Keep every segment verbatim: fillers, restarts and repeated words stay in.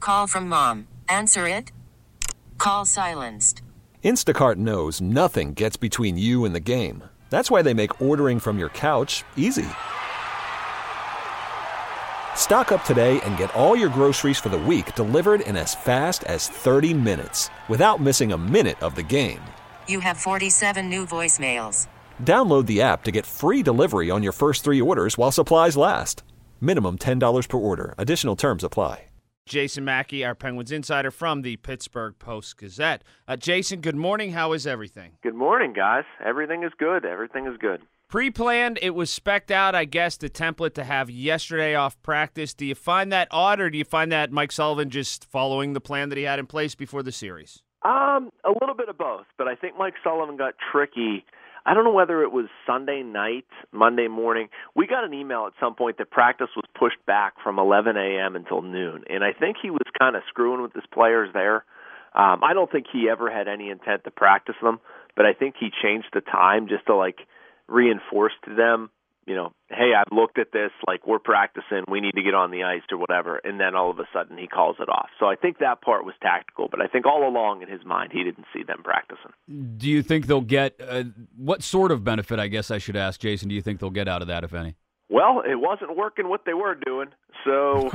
Call from mom. Answer it. Call silenced. Instacart knows nothing gets between you and the game. That's why they make ordering from your couch easy. Stock up today and get all your groceries for the week delivered in as fast as thirty minutes without missing a minute of the game. You have forty-seven new voicemails. Download the app to get free delivery on your first three orders while supplies last. Minimum ten dollars per order. Additional terms apply. Jason Mackey, our Penguins insider from the Pittsburgh Post-Gazette. Uh, Jason, good morning. How is everything? Good morning, guys. Everything is good. Everything is good. Pre-planned, it was spec'd out, I guess, the template to have yesterday off practice. Do you find that odd, or do you find that Mike Sullivan just following the plan that he had in place before the series? Um, a little bit of both, but I think Mike Sullivan got tricky. I don't know whether it was Sunday night, Monday morning. We got an email at some point that practice was pushed back from eleven a.m. until noon, and I think he was kind of screwing with his players there. Um, I don't think he ever had any intent to practice them, but I think he changed the time just to, like, reinforce to them, you know, hey, I've looked at this, like, we're practicing, we need to get on the ice or whatever, and then all of a sudden he calls it off. So I think that part was tactical, but I think all along in his mind he didn't see them practicing. Do you think they'll get, uh, what sort of benefit, I guess I should ask, Jason, do you think they'll get out of that, if any? Well, it wasn't working what they were doing, so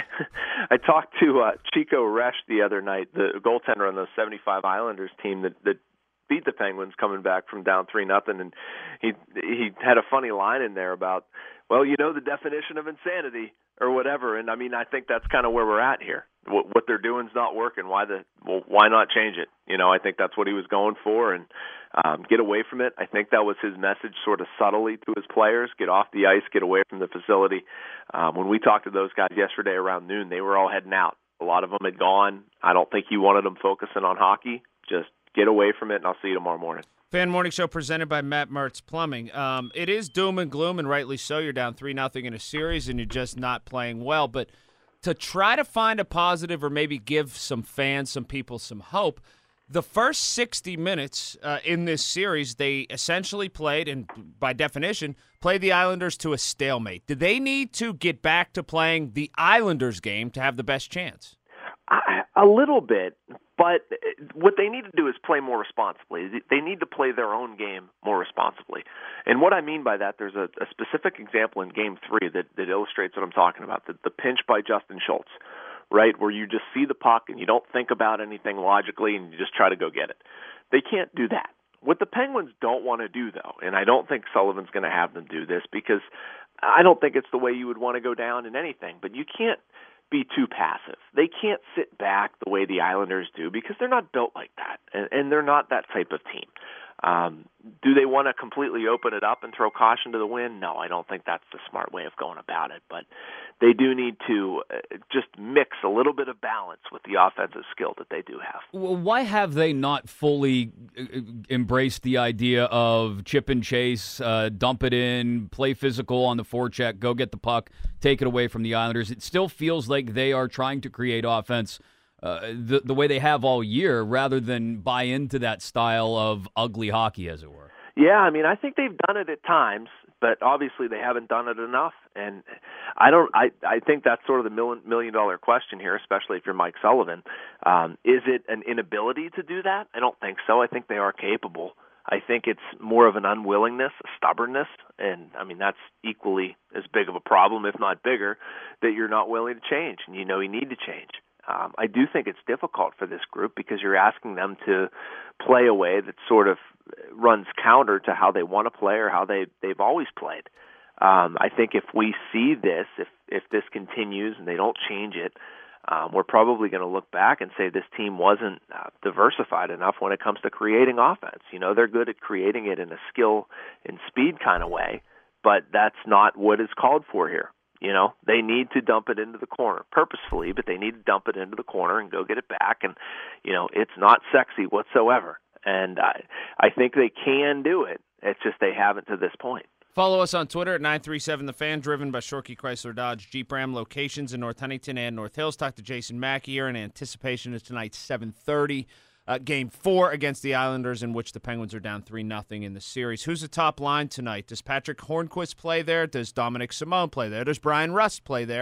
I talked to uh, Chico Resch the other night, the goaltender on the seventy-five Islanders team that, that beat the Penguins coming back from down three nothing, and he he had a funny line in there about, well, you know the definition of insanity or whatever, and I mean I think that's kind of where we're at here. What, what they're doing is not working. Why the well, why not change it? You know, I think that's what he was going for, and um, get away from it. I think that was his message, sort of subtly to his players: get off the ice, get away from the facility. Um, when we talked to those guys yesterday around noon, they were all heading out. A lot of them had gone. I don't think he wanted them focusing on hockey. Just get away from it, and I'll see you tomorrow morning. Fan Morning Show presented by Matt Mertz Plumbing. Um, it is doom and gloom, and rightly so. You're down three nothing in a series, and you're just not playing well. But to try to find a positive or maybe give some fans, some people, some hope, the first sixty minutes uh, in this series, they essentially played, and by definition, played the Islanders to a stalemate. Do they need to get back to playing the Islanders game to have the best chance? I, a little bit, but what they need to do is play more responsibly. They need to play their own game more responsibly. And what I mean by that, there's a, a specific example in Game three that, that illustrates what I'm talking about, the, the pinch by Justin Schultz, right, where you just see the puck and you don't think about anything logically and you just try to go get it. They can't do that. What the Penguins don't want to do, though, and I don't think Sullivan's going to have them do this because I don't think it's the way you would want to go down in anything, but you can't be too passive. They can't sit back the way the Islanders do because they're not built like that, and, and they're not that type of team. Um, do they want to completely open it up and throw caution to the wind? No, I don't think that's the smart way of going about it, but they do need to uh, just mix a little bit of balance with the offensive skill that they do have. Well, why have they not fully embraced the idea of chip and chase, uh, dump it in, play physical on the forecheck, go get the puck, take it away from the Islanders? It still feels like they are trying to create offense uh, the, the way they have all year rather than buy into that style of ugly hockey, as it were. Yeah, I mean, I think they've done it at times, but obviously they haven't done it enough. And I don't. I, I think that's sort of the million million dollar question here, especially if you're Mike Sullivan. Um, is it an inability to do that? I don't think so. I think they are capable. I think it's more of an unwillingness, a stubbornness, and I mean that's equally as big of a problem, if not bigger, that you're not willing to change, and you know you need to change. Um, I do think it's difficult for this group because you're asking them to play a way that sort of runs counter to how they want to play or how they, they've always played. Um, I think if we see this, if, if this continues and they don't change it, um, we're probably going to look back and say this team wasn't uh, diversified enough when it comes to creating offense. You know, they're good at creating it in a skill and speed kind of way, but that's not what is called for here. You know, they need to dump it into the corner purposefully, but they need to dump it into the corner and go get it back. And, you know, it's not sexy whatsoever. And I, I think they can do it. It's just they haven't to this point. Follow us on Twitter at nine three seven The Fan, driven by Shorkey Chrysler Dodge Jeep Ram, locations in North Huntington and North Hills. Talk to Jason Mackey here in anticipation of tonight's seven thirty uh, Game four against the Islanders, in which the Penguins are down three nothing in the series. Who's the top line tonight? Does Patrick Hornquist play there? Does Dominic Simone play there? Does Brian Rust play there?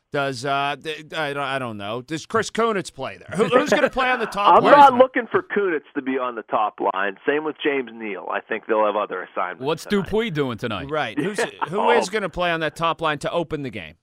Does uh, th- I, don't, I don't know. Does Chris Kunitz play there? Who, who's going to play on the top I'm line? not looking for Kunitz to be on the top line. Same with James Neal. I think they'll have other assignments. What's tonight. Dupuis doing tonight? Right. Who's who Oh. is going to play on that top line to open the game?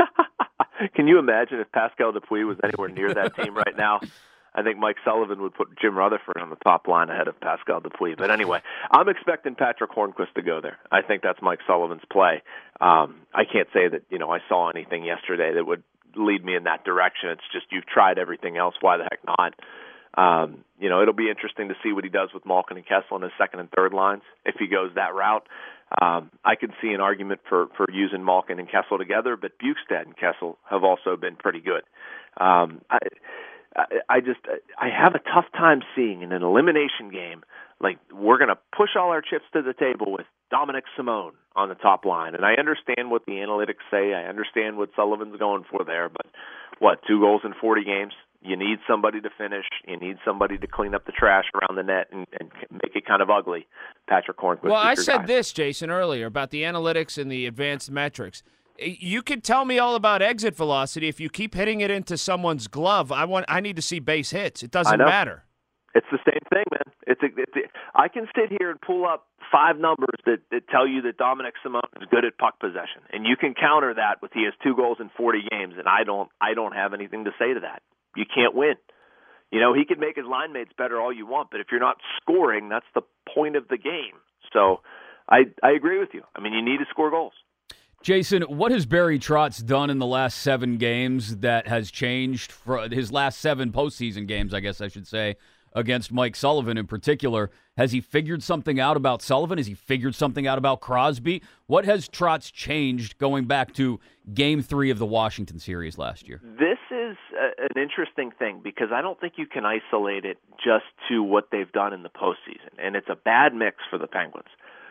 Can you imagine if Pascal Dupuis was anywhere near that team right now? I think Mike Sullivan would put Jim Rutherford on the top line ahead of Pascal Dupuis. But anyway, I'm expecting Patrick Hornquist to go there. I think that's Mike Sullivan's play. Um, I can't say that, you know, I saw anything yesterday that would lead me in that direction. It's just you've tried everything else. Why the heck not? Um, you know, it'll be interesting to see what he does with Malkin and Kessel in his second and third lines if he goes that route. Um, I could see an argument for, for using Malkin and Kessel together, but Bukestad and Kessel have also been pretty good. Um, I, I, I just I have a tough time seeing in an elimination game, like we're going to push all our chips to the table with Dominic Simone on the top line. And I understand what the analytics say. I understand what Sullivan's going for there. But, what, two goals in forty games? You need somebody to finish. You need somebody to clean up the trash around the net and, and make it kind of ugly. Patrick Hornquist. Well, I said guy. this, Jason, earlier about the analytics and the advanced metrics. You could tell me all about exit velocity if you keep hitting it into someone's glove. I want. I need to see base hits. It doesn't matter. It's the same thing, man. It's, a, it's a, I can sit here and pull up five numbers that, that tell you that Dominic Simone is good at puck possession, and you can counter that with he has two goals in forty games, and I don't. I don't have anything to say to that. You can't win. You know, he can make his line mates better all you want, but if you're not scoring, that's the point of the game. So, I I agree with you. I mean, you need to score goals. Jason, what has Barry Trotz done in the last seven games that has changed for his last seven postseason games, I guess I should say, against Mike Sullivan in particular? Has he figured something out about Sullivan? Has he figured something out about Crosby? What has Trotz changed going back to game three of the Washington series last year? This is a, an interesting thing because I don't think you can isolate it just to what they've done in the postseason, and it's a bad mix for the Penguins.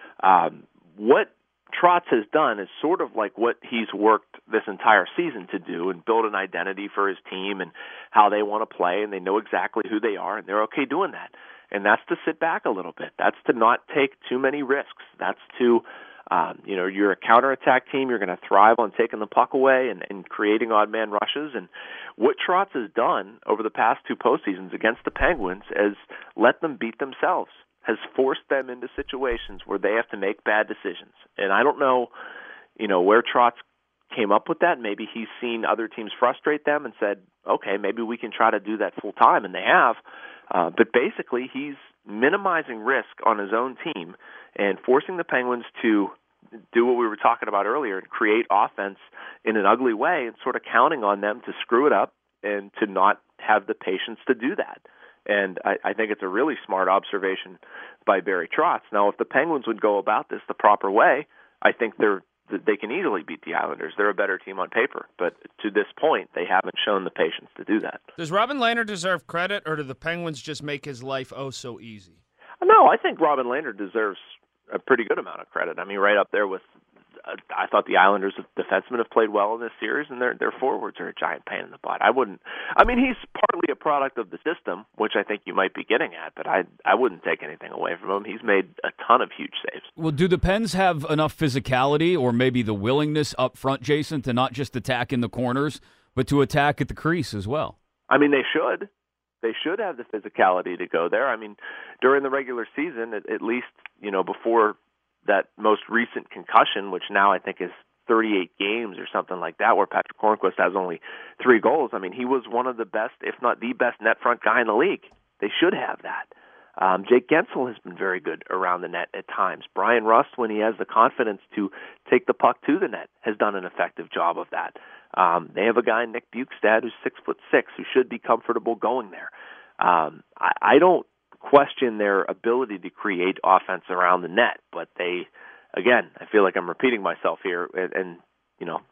Um, what Trotz has done is sort of like what he's worked this entire season to do and build an identity for his team and how they want to play, and they know exactly who they are, and they're okay doing that. And that's to sit back a little bit. That's to not take too many risks. That's to, um, you know, you're a counterattack team. You're going to thrive on taking the puck away and, and creating odd man rushes. And what Trotz has done over the past two postseasons against the Penguins is let them beat themselves, has forced them into situations where they have to make bad decisions. And I don't know, you know, where Trotz came up with that. Maybe he's seen other teams frustrate them and said, okay, maybe we can try to do that full time, and they have. Uh, but basically, he's minimizing risk on his own team and forcing the Penguins to do what we were talking about earlier and create offense in an ugly way and sort of counting on them to screw it up and to not have the patience to do that. And I, I think it's a really smart observation by Barry Trotz. Now, if the Penguins would go about this the proper way, I think they're they can easily beat the Islanders. They're a better team on paper. But to this point, they haven't shown the patience to do that. Does Robin Lehner deserve credit, or do the Penguins just make his life oh so easy? No, I think Robin Lehner deserves a pretty good amount of credit. I mean, right up there with uh, I thought the Islanders' defensemen have played well in this series, and their their forwards are a giant pain in the butt. I wouldn't. I mean, he's partly a product of the system, which I think you might be getting at, but I I wouldn't take anything away from him. He's made a ton of huge saves. Well, do the Pens have enough physicality or maybe the willingness up front, Jason, to not just attack in the corners, but to attack at the crease as well? I mean, they should. They should have the physicality to go there. I mean, during the regular season, at, at least, you know, before that most recent concussion, which now I think is thirty-eight games or something like that, where Patrick Hornquist has only three goals. I mean, he was one of the best, if not the best, net front guy in the league. They should have that. Um, Jake Gensel has been very good around the net at times. Brian Rust, when he has the confidence to take the puck to the net, has done an effective job of that. Um, they have a guy, Nick Bukestad, who's six foot six, who should be comfortable going there. Um, I, I don't question their ability to create offense around the net, but they, again, I feel like I'm repeating myself here, and, and you know,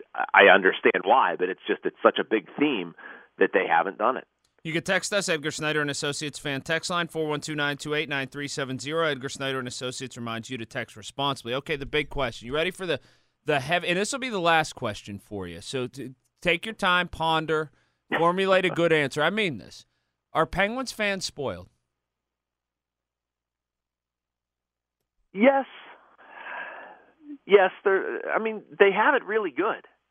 I understand why, but it's just it's such a big theme that they haven't done it. You can text us, Edgar Snyder and Associates fan text line, four one two, nine two eight, nine three seven zero. Edgar Snyder and Associates reminds you to text responsibly. Okay, the big question. You ready for the, the heavy, and this will be the last question for you. So to, take your time, ponder, formulate a good answer. I mean this. Are Penguins fans spoiled? Yes. Yes, they're, I mean, they have it really good.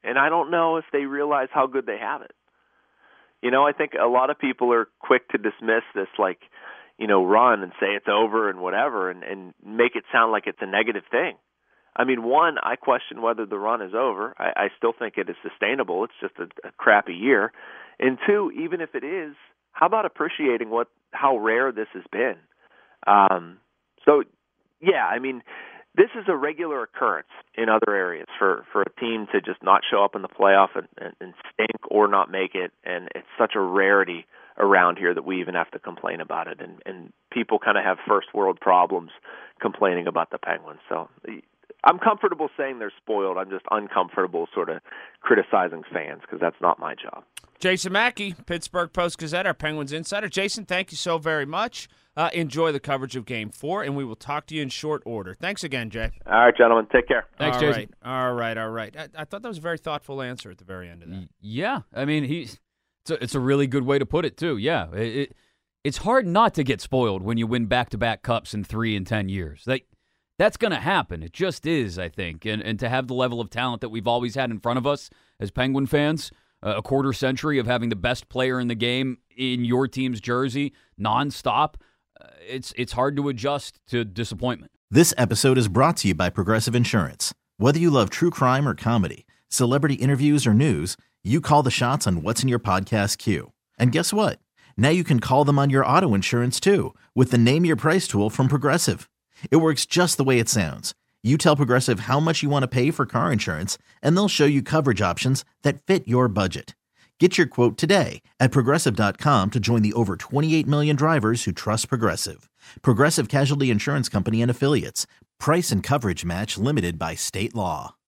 And I don't know if they realize how good they have it. You know, I think a lot of people are quick to dismiss this, like, you know, run and say it's over and whatever, and, and make it sound like it's a negative thing. I mean, one, I question whether the run is over. I, I still think it is sustainable. It's just a, a crappy year. And two, even if it is, how about appreciating what how rare this has been? Um, so, yeah, I mean, this is a regular occurrence in other areas for, for a team to just not show up in the playoff and, and, and stink or not make it, and it's such a rarity around here that we even have to complain about it. And, and people kind of have first world problems complaining about the Penguins. So I'm comfortable saying they're spoiled. I'm just uncomfortable sort of criticizing fans because that's not my job. Jason Mackey, Pittsburgh Post-Gazette, our Penguins insider. Jason, thank you so very much. Uh, enjoy the coverage of Game four, and we will talk to you in short order. Thanks again, Jay. All right, gentlemen. Take care. Thanks, all Jason. Right, all right, all right. I, I thought that was a very thoughtful answer at the very end of that. Yeah, I mean, he's it's a, it's a really good way to put it, too. Yeah, it, it, it's hard not to get spoiled when you win back-to-back cups in three and ten years. Like, that's going to happen. It just is, I think. And, and to have the level of talent that we've always had in front of us as Penguin fans, uh, a quarter century of having the best player in the game in your team's jersey nonstop, uh, it's it's hard to adjust to disappointment. This episode is brought to you by Progressive Insurance. Whether you love true crime or comedy, celebrity interviews or news, you call the shots on what's in your podcast queue. And guess what? Now you can call them on your auto insurance too with the Name Your Price tool from Progressive. It works just the way it sounds. You tell Progressive how much you want to pay for car insurance, and they'll show you coverage options that fit your budget. Get your quote today at Progressive dot com to join the over twenty-eight million drivers who trust Progressive. Progressive Casualty Insurance Company and Affiliates. Price and coverage match limited by state law.